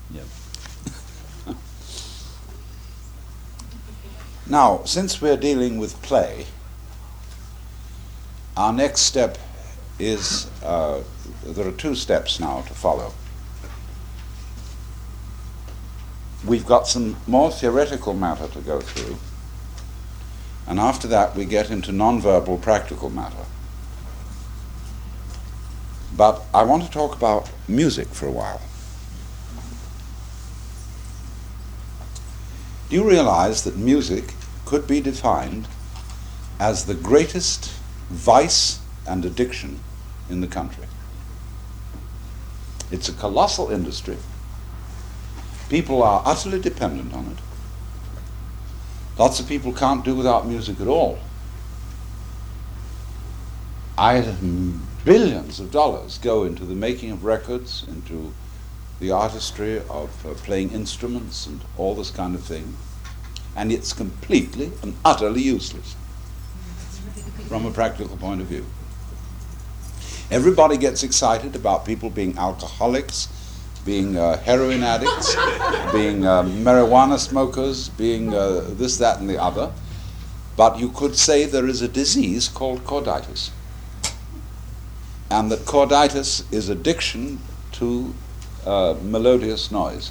Yep. Now, since we're dealing with play, our next step is, there are two steps now to follow. We've got some more theoretical matter to go through, and after that we get into non-verbal practical matter. But I want to talk about music for a while. Do you realize that music could be defined as the greatest vice and addiction in the country? It's a colossal industry. People are utterly dependent on it. Lots of people can't do without music at all. Billions of dollars go into the making of records, into the artistry of playing instruments and all this kind of thing, and it's completely and utterly useless from a practical point of view. Everybody gets excited about people being alcoholics, being heroin addicts, being marijuana smokers, being this, that, and the other. But you could say there is a disease called chorditis, and that chorditis is addiction to melodious noise.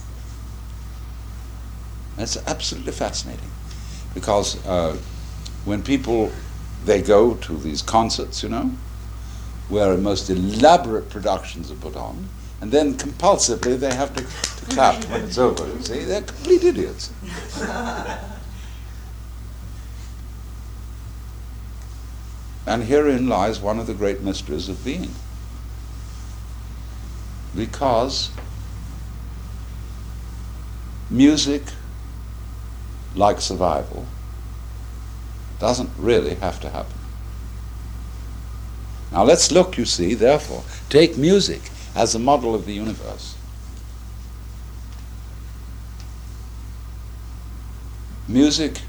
That's absolutely fascinating, because when people, they go to these concerts, you know, where most elaborate productions are put on, and then compulsively they have to clap when it's over. You see, they're complete idiots. And herein lies one of the great mysteries of being. Because music, like survival, doesn't really have to happen. Now let's look, you see, therefore, take music as a model of the universe. Music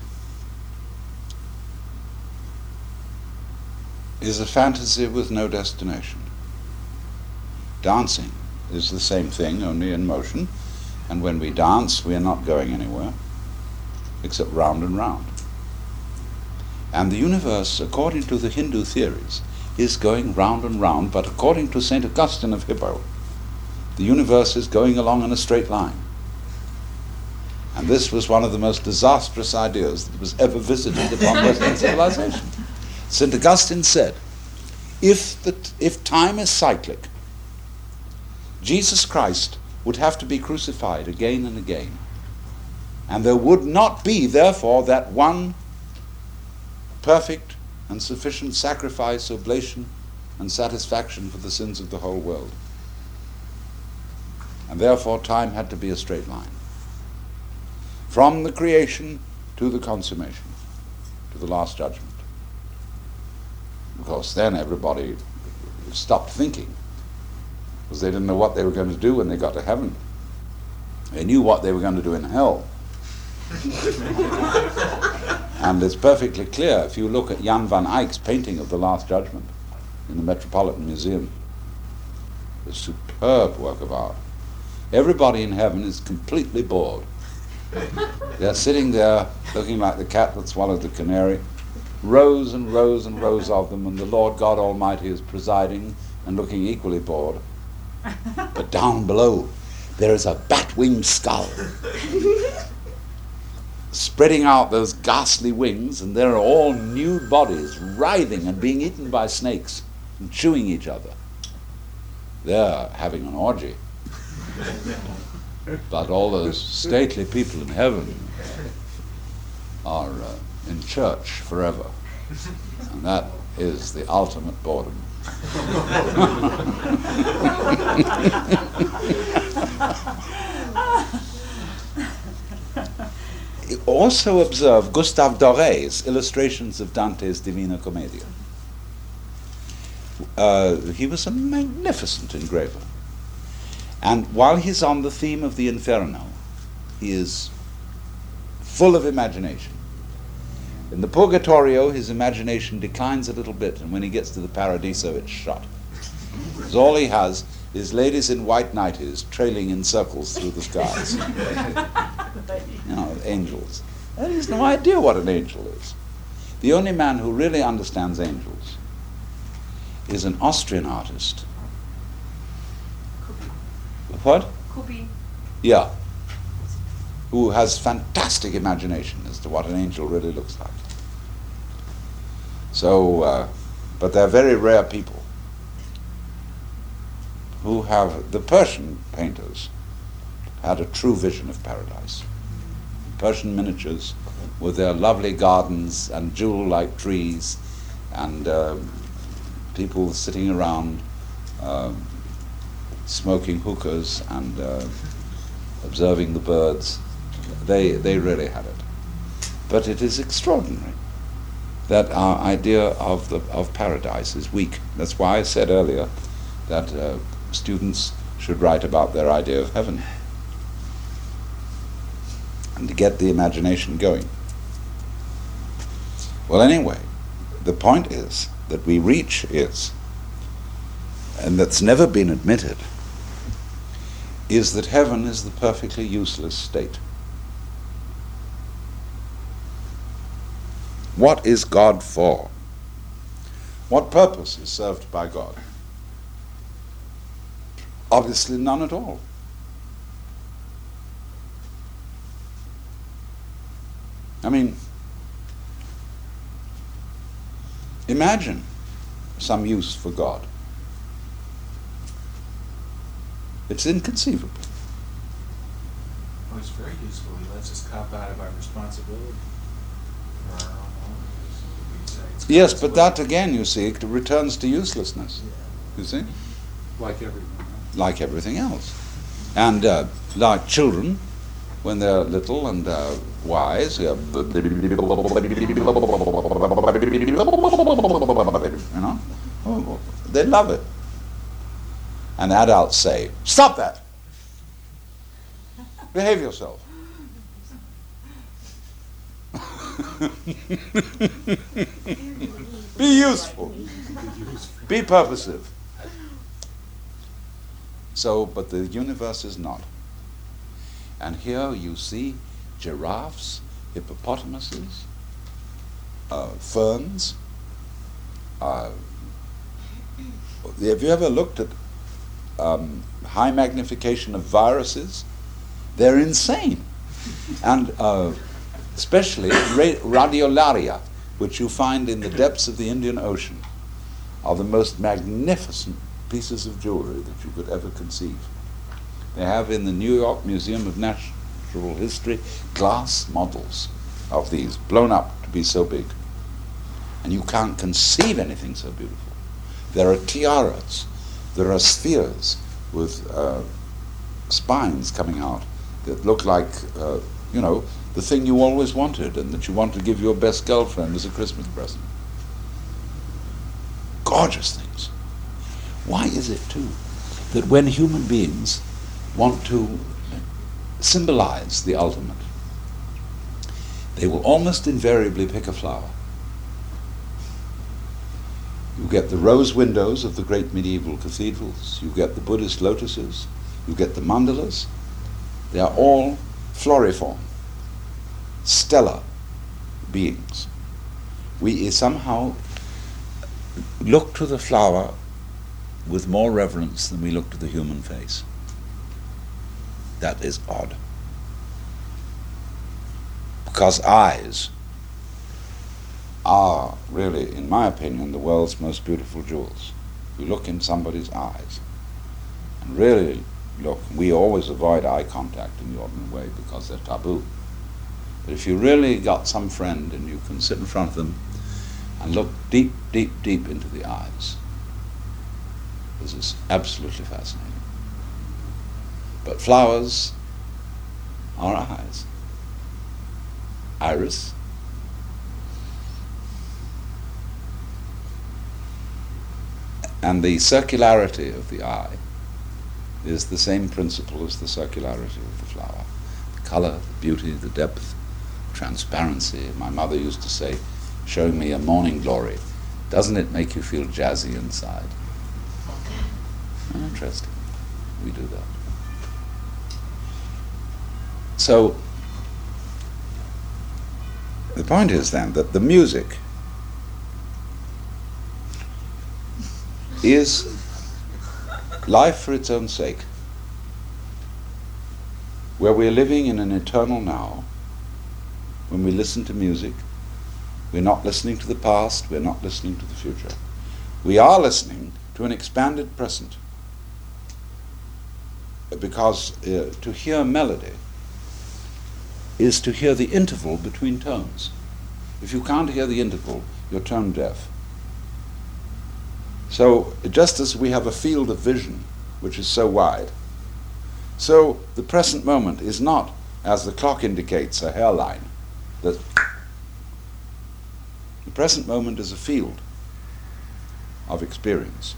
is a fantasy with no destination. Dancing is the same thing, only in motion, and when we dance, we are not going anywhere, except round and round. And the universe, according to the Hindu theories, is going round and round, but according to St. Augustine of Hippo, the universe is going along in a straight line. And this was one of the most disastrous ideas that was ever visited upon Western civilization. St. Augustine said, if time is cyclic, Jesus Christ would have to be crucified again and again. And there would not be, therefore, that one perfect and sufficient sacrifice, oblation, and satisfaction for the sins of the whole world. And therefore time had to be a straight line. From the creation to the consummation, to the last judgment. Of course, then everybody stopped thinking, because they didn't know what they were going to do when they got to heaven. They knew what they were going to do in hell. And it's perfectly clear if you look at Jan van Eyck's painting of the Last Judgment in the Metropolitan Museum. A superb work of art. Everybody in heaven is completely bored. They're sitting there looking like the cat that swallowed the canary. Rows and rows and rows of them, and the Lord God Almighty is presiding and looking equally bored. But down below there is a bat-winged skull spreading out those ghastly wings, and there are all nude bodies writhing and being eaten by snakes and chewing each other. They're having an orgy. But all those stately people in heaven are in church forever. And that is the ultimate boredom. Also observe Gustave Doré's illustrations of Dante's Divina Commedia. He was a magnificent engraver. And while he's on the theme of the Inferno, he is full of imagination. In the Purgatorio, his imagination declines a little bit, and when he gets to the Paradiso, it's shot. Because all he has is ladies in white nighties trailing in circles through the skies. Angels. There is no idea what an angel is. The only man who really understands angels is an Austrian artist. What? Kubi. Yeah. Who has fantastic imagination as to what an angel really looks like. So, but they're very rare people who have, the Persian painters had a true vision of paradise. Persian miniatures with their lovely gardens and jewel-like trees and people sitting around smoking hookahs and observing the birds. They really had it. But it is extraordinary that our idea of paradise is weak. That's why I said earlier that students should write about their idea of heaven and to get the imagination going. Well, anyway, the point is that we reach is, and that's never been admitted, is that heaven is the perfectly useless state. What is God for? What purpose is served by God? Obviously none at all. I mean, imagine some use for God. It's inconceivable. Well, it's very useful. He lets us cop out of our responsibility for our own lives. Yes, but that again, you see, it returns to uselessness. You see? Like everything else. Like everything else. And like children, when they're little and wise, you know, they love it. And adults say, "Stop that! Behave yourself." Be useful. Be purposive. So, but the universe is not. And here you see giraffes, hippopotamuses, ferns. Have you ever looked at high magnification of viruses? They're insane. And especially radiolaria, which you find in the depths of the Indian Ocean, are the most magnificent pieces of jewelry that you could ever conceive. They have in the New York Museum of Natural History glass models of these, blown up to be so big. And you can't conceive anything so beautiful. There are tiaras, there are spheres with spines coming out that look like, the thing you always wanted and that you want to give your best girlfriend as a Christmas present. Gorgeous things. Why is it, too, that when human beings want to symbolize the ultimate, they will almost invariably pick a flower? You get the rose windows of the great medieval cathedrals, you get the Buddhist lotuses, you get the mandalas. They are all floriform, stellar beings. We somehow look to the flower with more reverence than we look to the human face. That is odd. Because eyes are really, in my opinion, the world's most beautiful jewels. You look in somebody's eyes and really look. We always avoid eye contact in the ordinary way because they're taboo. But if you really got some friend and you can sit in front of them and look deep, deep, deep into the eyes, this is absolutely fascinating. But flowers are eyes. Iris. And the circularity of the eye is the same principle as the circularity of the flower. The color, the beauty, the depth, transparency. My mother used to say, showing me a morning glory, doesn't it make you feel jazzy inside? interesting. We do that. So, the point is then that the music is life for its own sake, where we are living in an eternal now. When we listen to music, we're not listening to the past, we're not listening to the future. We are listening to an expanded present, because to hear melody is to hear the interval between tones. If you can't hear the interval, you're tone deaf. So just as we have a field of vision which is so wide, so the present moment is not, as the clock indicates, a hairline. The present moment is a field of experience,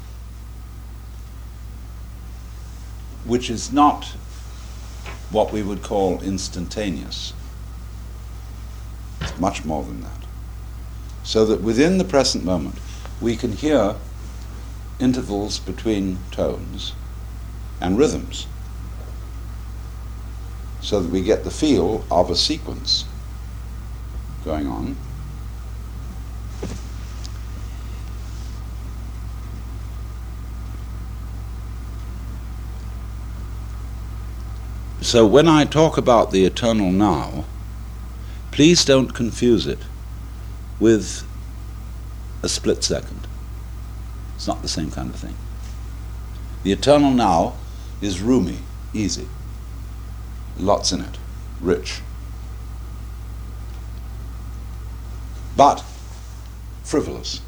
which is not what we would call instantaneous. It's much more than that. So that within the present moment, we can hear intervals between tones and rhythms, so that we get the feel of a sequence going on. So when I talk about the eternal now, please don't confuse it with a split second. It's not the same kind of thing. The eternal now is roomy, easy, lots in it, rich, but frivolous.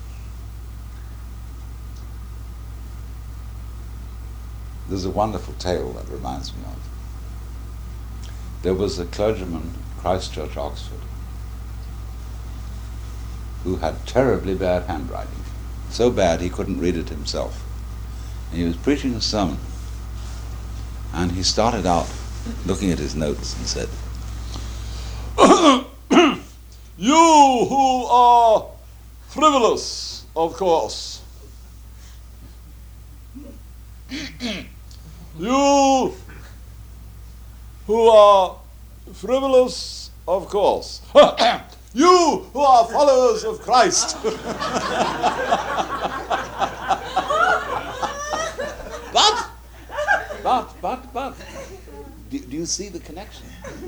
There's a wonderful tale that reminds me of. There was a clergyman, Christchurch, Oxford, who had terribly bad handwriting, so bad he couldn't read it himself. And he was preaching a sermon, and he started out looking at his notes and said, "You who are frivolous, of course. You who are frivolous, of course. You who are followers of Christ." But, do you see the connection?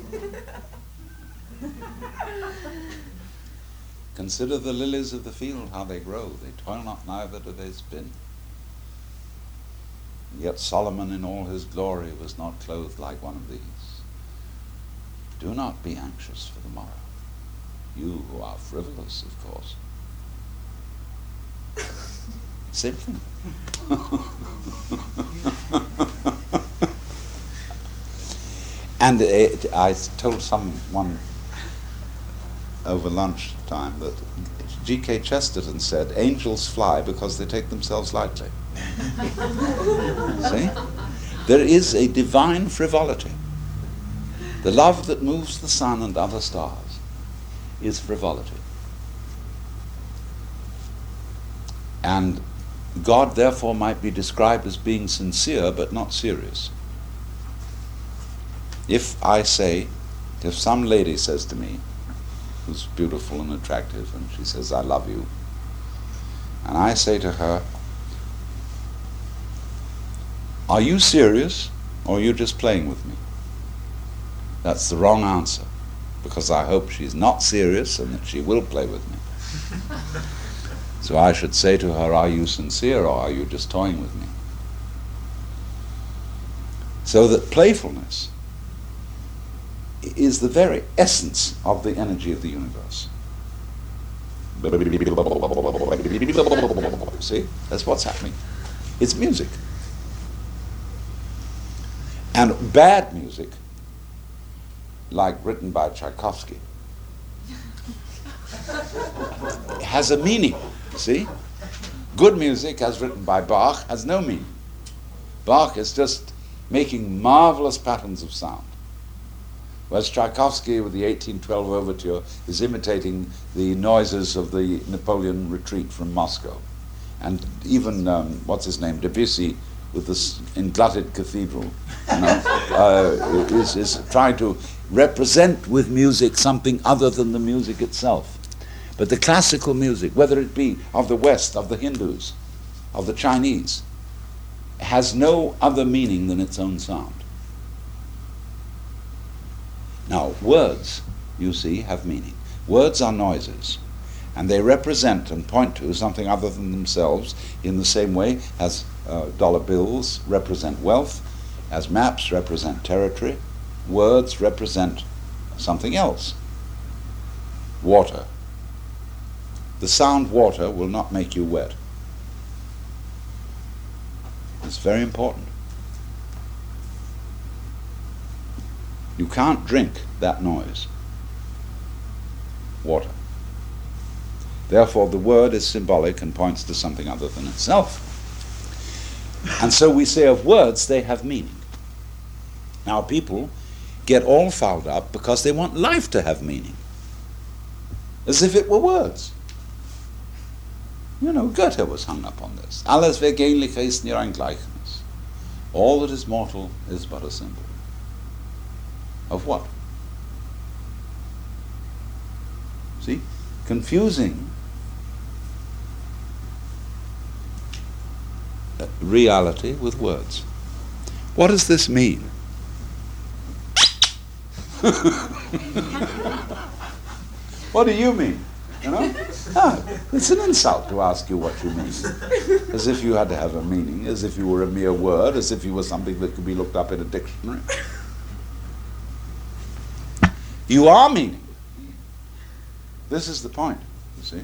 Consider the lilies of the field, how they grow. They toil not, neither do they spin. And yet Solomon in all his glory was not clothed like one of these. Do not be anxious for the morrow. You who are frivolous, of course. Same thing. And I told someone over lunchtime that G.K. Chesterton said, "Angels fly because they take themselves lightly." See? There is a divine frivolity. The love that moves the sun and other stars is frivolity. And God, therefore, might be described as being sincere but not serious. If some lady says to me, who's beautiful and attractive, and she says, "I love you," and I say to her, "Are you serious, or are you just playing with me?" That's the wrong answer, because I hope she's not serious and that she will play with me. So I should say to her, "Are you sincere, or are you just toying with me?" So that playfulness is the very essence of the energy of the universe. See? That's what's happening. It's music. And bad music, like written by Tchaikovsky, has a meaning. See? Good music, as written by Bach, has no meaning. Bach is just making marvelous patterns of sound. Whereas Tchaikovsky, with the 1812 overture, is imitating the noises of the Napoleon retreat from Moscow. And even, Debussy with this englutted cathedral, is trying to represent with music something other than the music itself. But the classical music, whether it be of the West, of the Hindus, of the Chinese, has no other meaning than its own sound. Now, words, you see, have meaning. Words are noises, and they represent and point to something other than themselves in the same way as dollar bills represent wealth, as maps represent territory. Words represent something else. Water. The sound water will not make you wet. It's very important. You can't drink that noise. Water. Therefore, the word is symbolic and points to something other than itself. And so we say of words, they have meaning. Now, people get all fouled up because they want life to have meaning, as if it were words. You know, Goethe was hung up on this. Alles Vergängliche ist nur ein Gleichnis. All that is mortal is but a symbol. Of what? See? Confusing reality with words. What does this mean? What do you mean? You know? It's an insult to ask you what you mean. As if you had to have a meaning, as if you were a mere word, as if you were something that could be looked up in a dictionary. You are meaning. This is the point, you see.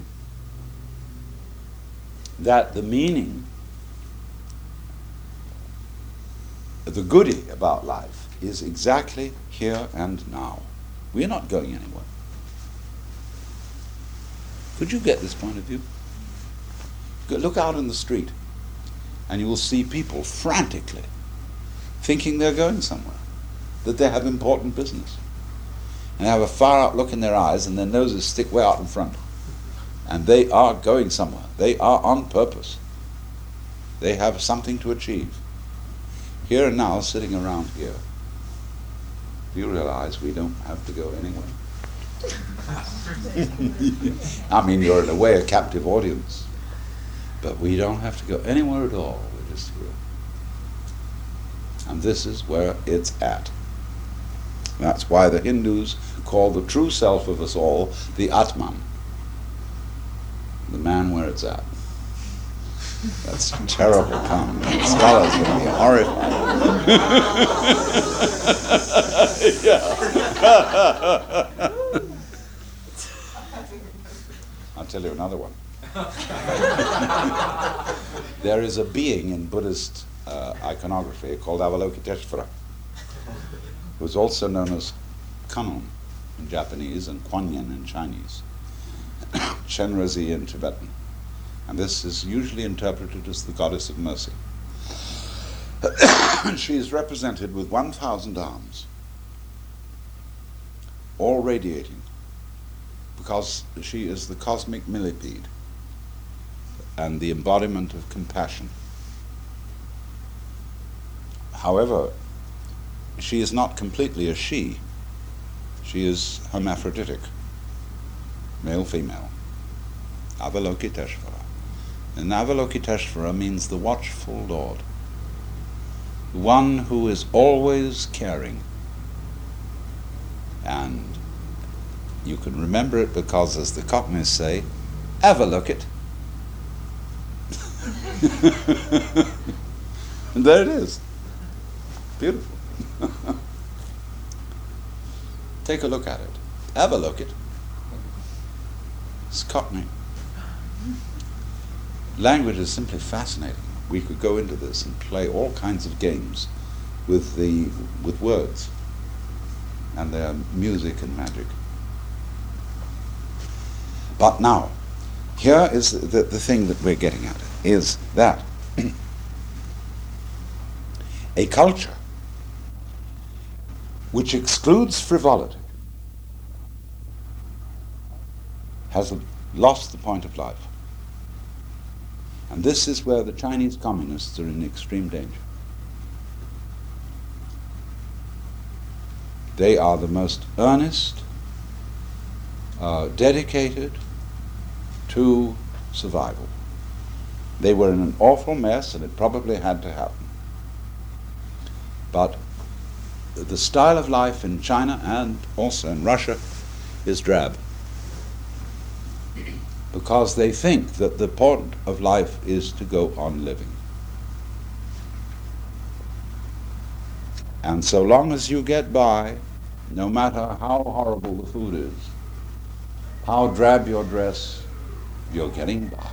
That the meaning, the goodie about life, is exactly here and now. We're not going anywhere. Could you get this point of view? Look out in the street, and you will see people frantically thinking they're going somewhere, that they have important business, and have a far-out look in their eyes, and their noses stick way out in front. And they are going somewhere. They are on purpose. They have something to achieve. Here and now, sitting around here, you realize we don't have to go anywhere. I mean, you're in a way a captive audience, but we don't have to go anywhere at all. We're just here. And this is where it's at. That's why the Hindus call the true self of us all the Atman, the man where it's at. That's a terrible pun. Scholars will be horrified. I'll tell you another one. There is a being in Buddhist iconography called Avalokiteshvara, who's also known as Kannon in Japanese and Kuan-Yin in Chinese, Chenrezig in Tibetan. And this is usually interpreted as the goddess of mercy. She is represented with 1,000 arms, all radiating, because she is the cosmic millipede and the embodiment of compassion. However, she is not completely a she. She is hermaphroditic, male-female. Avalokiteshvara. And Avalokiteshvara means the watchful Lord, the one who is always caring. And you can remember it because, as the Cockneys say, have a look it. And there it is. Beautiful. Take a look at it. Have a look it. It's Cockney. Language is simply fascinating. We could go into this and play all kinds of games with words and their music and magic. But now, here is the thing that we're getting at, is that a culture which excludes frivolity has lost the point of life. And this is where the Chinese communists are in extreme danger. They are the most earnest, dedicated to survival. They were in an awful mess, and it probably had to happen. But the style of life in China and also in Russia is drab, because they think that the point of life is to go on living. And so long as you get by, no matter how horrible the food is, how drab your dress, you're getting by.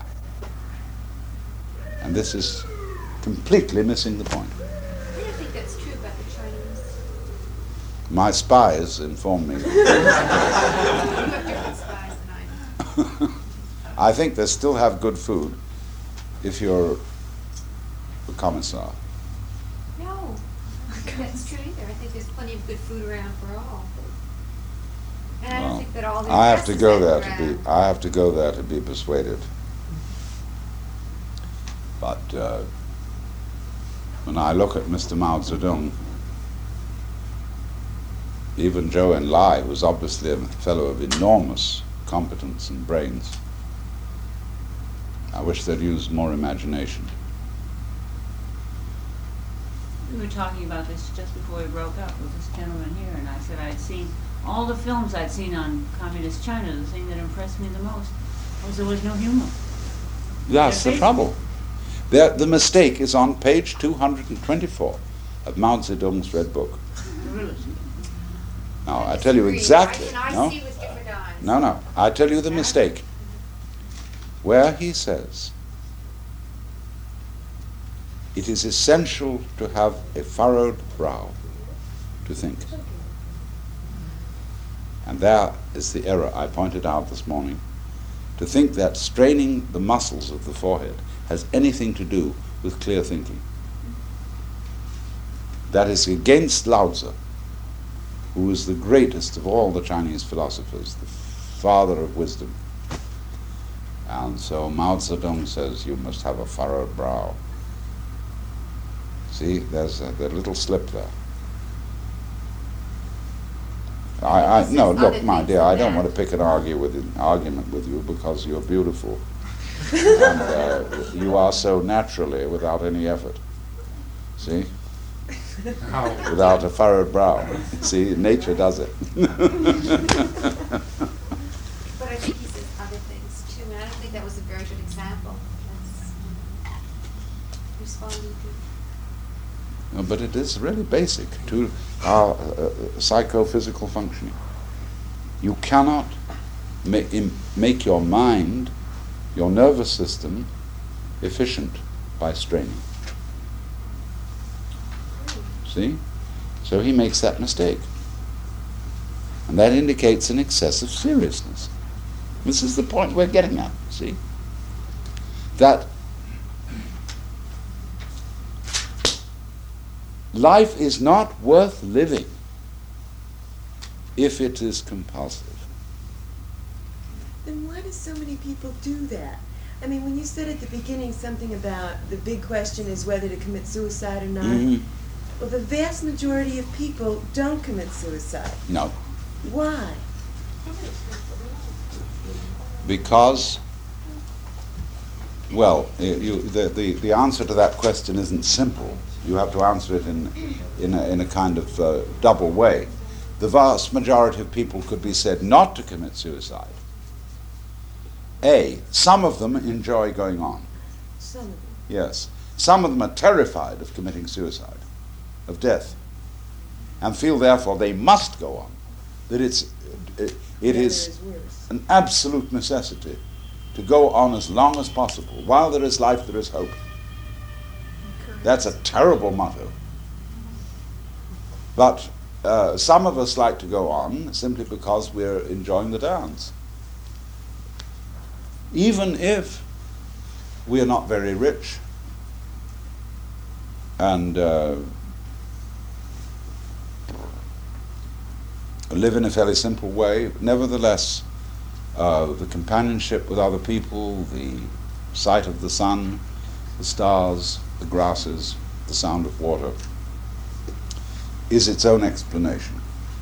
And this is completely missing the point. I don't think that's true about the Chinese. My spies inform me. You have different spies than I do. I think they still have good food if you're a commissar. No, I don't think that's true either. I think there's plenty of good food around for all. And I don't Well, think that all the I have to dress go is there that to be. drab. I have to go there to be persuaded. But when I look at Mr. Mao Zedong, even Zhou Enlai, who's obviously a fellow of enormous competence and brains, I wish they'd use more imagination. We were talking about this just before we broke up with this gentleman here, and I said I'd seen all the films I'd seen on communist China. The thing that impressed me the most was there was no humor. That's the Their trouble. The mistake is on page 224 of Mao Zedong's Red Book. Really. Now, I tell you disagree. exactly. I No, see with different eyes. no. I tell you the mistake. Where he says, it is essential to have a furrowed brow to think. And there is the error I pointed out this morning. To think that straining the muscles of the forehead has anything to do with clear thinking. That is against Lao Tzu, who is the greatest of all the Chinese philosophers, the father of wisdom. And so Mao Zedong says you must have a furrowed brow. See, there's a little slip there. No, look, my dear, I don't want to pick an argument with you because you're beautiful. And you are so naturally without any effort. See? Without a furrowed brow. See, nature does it. But I think he says other things too, and I don't think that was a very good example. That's responding to. No, but it is really basic to our psychophysical functioning. You cannot make your mind, your nervous system, efficient by straining. See? So he makes that mistake. And that indicates an excessive seriousness. This is the point we're getting at, see? That life is not worth living if it is compulsive. Then why do so many people do that? I mean, when you said at the beginning something about the big question is whether to commit suicide or not, Mhm. well, the vast majority of people don't commit suicide. No, Why? because, well, the answer to that question isn't simple. You have to answer it in a kind of double way. The vast majority of people could be said not to commit suicide. Some of them enjoy going on. Some of them. Yes. Some of them are terrified of committing suicide, of death, and feel therefore they must go on. That it is Is worse. an absolute necessity to go on as long as possible. While there is life, there is hope. That's a terrible motto. But some of us like to go on simply because we're enjoying the dance. Even if we are not very rich and live in a fairly simple way, nevertheless, the companionship with other people, the sight of the sun, the stars, the grasses, the sound of water, is its own explanation.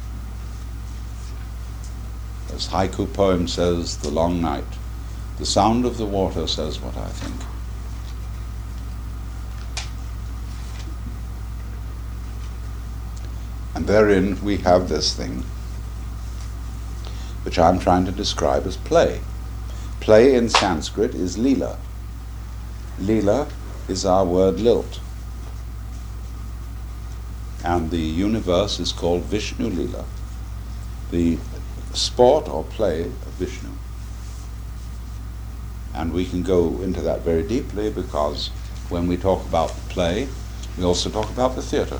As haiku poem says, the long night, the sound of the water says what I think. And therein we have this thing which I'm trying to describe as play. Play in Sanskrit is lila. Lila is our word lilt. And the universe is called Vishnu Lila, the sport or play of Vishnu. And we can go into that very deeply, because when we talk about play, we also talk about the theatre.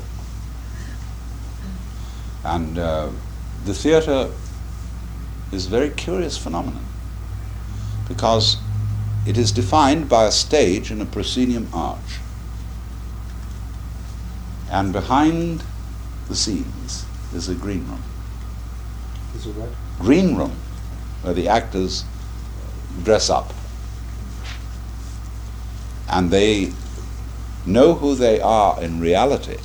And the theatre is a very curious phenomenon, because it is defined by a stage and a proscenium arch. And behind the scenes is a green room. Is it what? Green room, where the actors dress up. And they know who they are in reality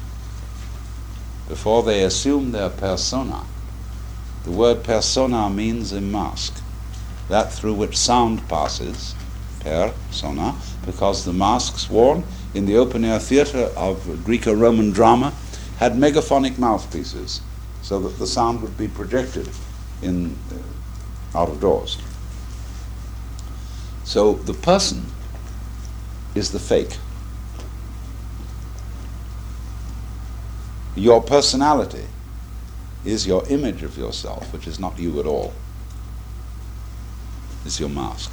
before they assume their persona. The word persona means a mask, that through which sound passes, persona, because the masks worn in the open-air theatre of Greco-Roman drama had megaphonic mouthpieces, so that the sound would be projected in out of doors. So the person is the fake. Your personality is your image of yourself, which is not you at all. It's your mask.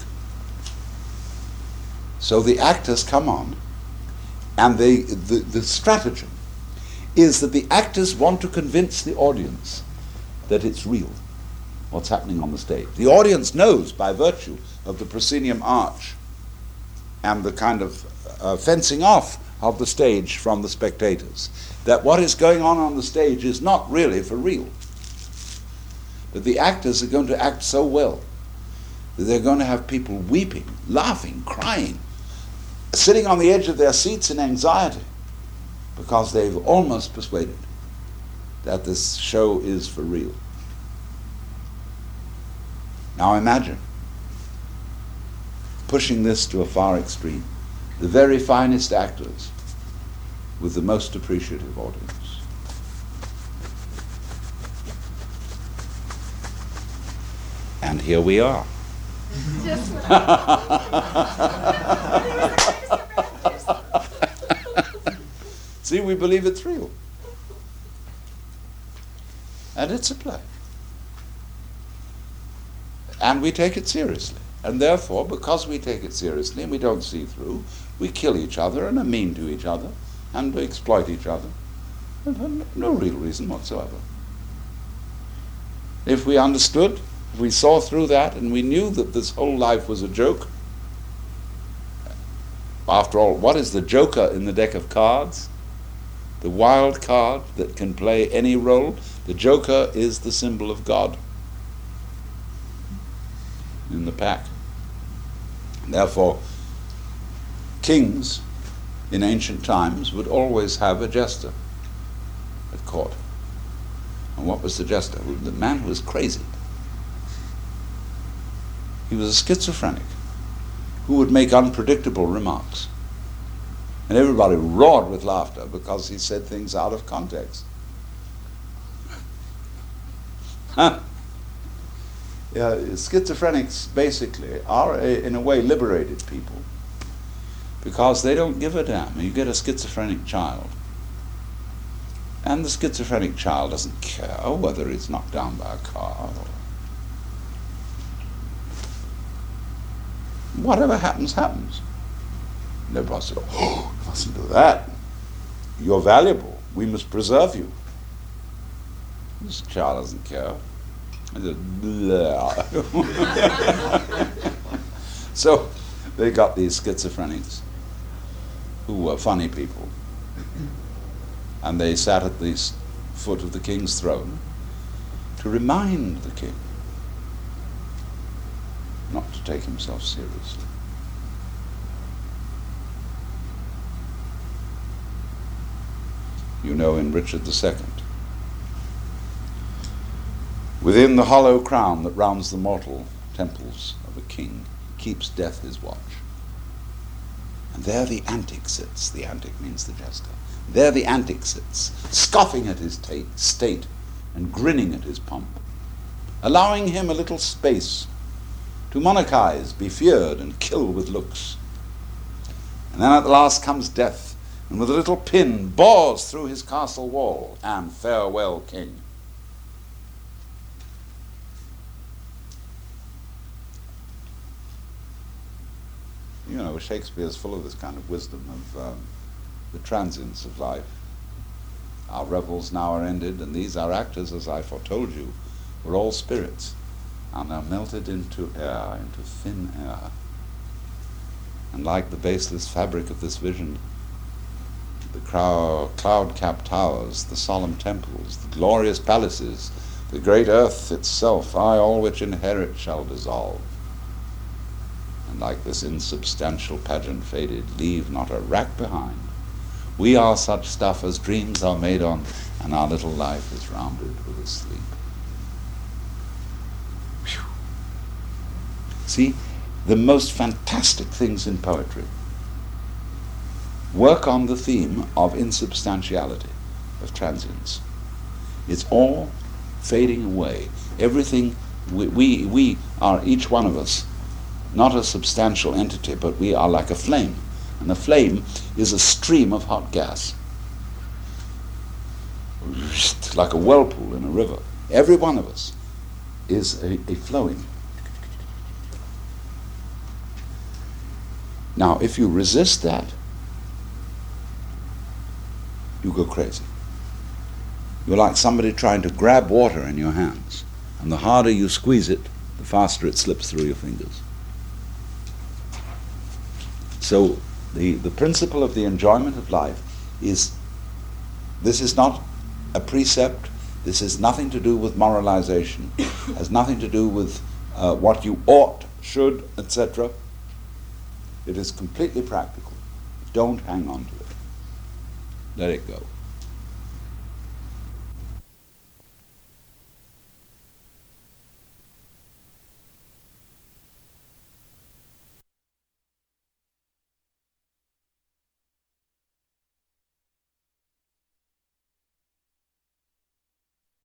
So the actors come on, and the stratagem is that the actors want to convince the audience that it's real, what's happening on the stage. The audience knows, by virtue of the proscenium arch and the kind of fencing off of the stage from the spectators, that what is going on the stage is not really for real. But the actors are going to act so well that they're going to have people weeping, laughing, crying, sitting on the edge of their seats in anxiety, because they've almost persuaded that this show is for real. Now imagine pushing this to a far extreme. The very finest actors with the most appreciative audience. And here we are. Just what See, we believe it's real. And it's a play. And we take it seriously. And therefore, because we take it seriously and we don't see through, we kill each other and are mean to each other and exploit each other. No real reason whatsoever. If we understood, if we saw through that, and we knew that this whole life was a joke, after all, what is the joker in the deck of cards? The wild card that can play any role. The joker is the symbol of God in the pack. Therefore, kings in ancient times would always have a jester at court. And what was the jester? The man who was crazy. He was a schizophrenic who would make unpredictable remarks. And everybody roared with laughter because he said things out of context. Yeah, schizophrenics basically are, in a way, liberated people, because they don't give a damn. You get a schizophrenic child, and the schizophrenic child doesn't care whether he's knocked down by a car. Whatever happens, happens. Nobody said, "Oh, you mustn't do that. You're valuable. We must preserve you." This child doesn't care. I said, So they got these schizophrenics who were funny people, and they sat at the foot of the king's throne to remind the king not to take himself seriously. you know, in Richard II. Within the hollow crown that rounds the mortal temples of a king keeps death his watch. And there the antic sits, the antic means the jester, there the antic sits, scoffing at his state and grinning at his pomp, allowing him a little space to monarchize, be feared, and kill with looks. And then at the last comes death, and with a little pin bores through his castle wall, and farewell, king. You know, Shakespeare's full of this kind of wisdom of the transience of life. Our revels now are ended, and these our actors, as I foretold you, were all spirits, and are melted into air, into thin air. And like the baseless fabric of this vision, the cloud-capped towers, the solemn temples, the glorious palaces, the great earth itself, I, all which inherit, shall dissolve. And like this insubstantial pageant faded, leave not a rack behind. We are such stuff as dreams are made on, and our little life is rounded with a sleep. Whew. See, the most fantastic things in poetry work on the theme of insubstantiality, of transience. It's all fading away. Everything, we are, each one of us, not a substantial entity, but we are like a flame. And a flame is a stream of hot gas, like a whirlpool in a river. Every one of us is a flowing. Now, if you resist that, you go crazy. You're like somebody trying to grab water in your hands, and the harder you squeeze it, the faster it slips through your fingers. So the principle of the enjoyment of life is, this is not a precept, this has nothing to do with moralization, has nothing to do with what you ought, should, etc. It is completely practical. Don't hang on to it. Let it go.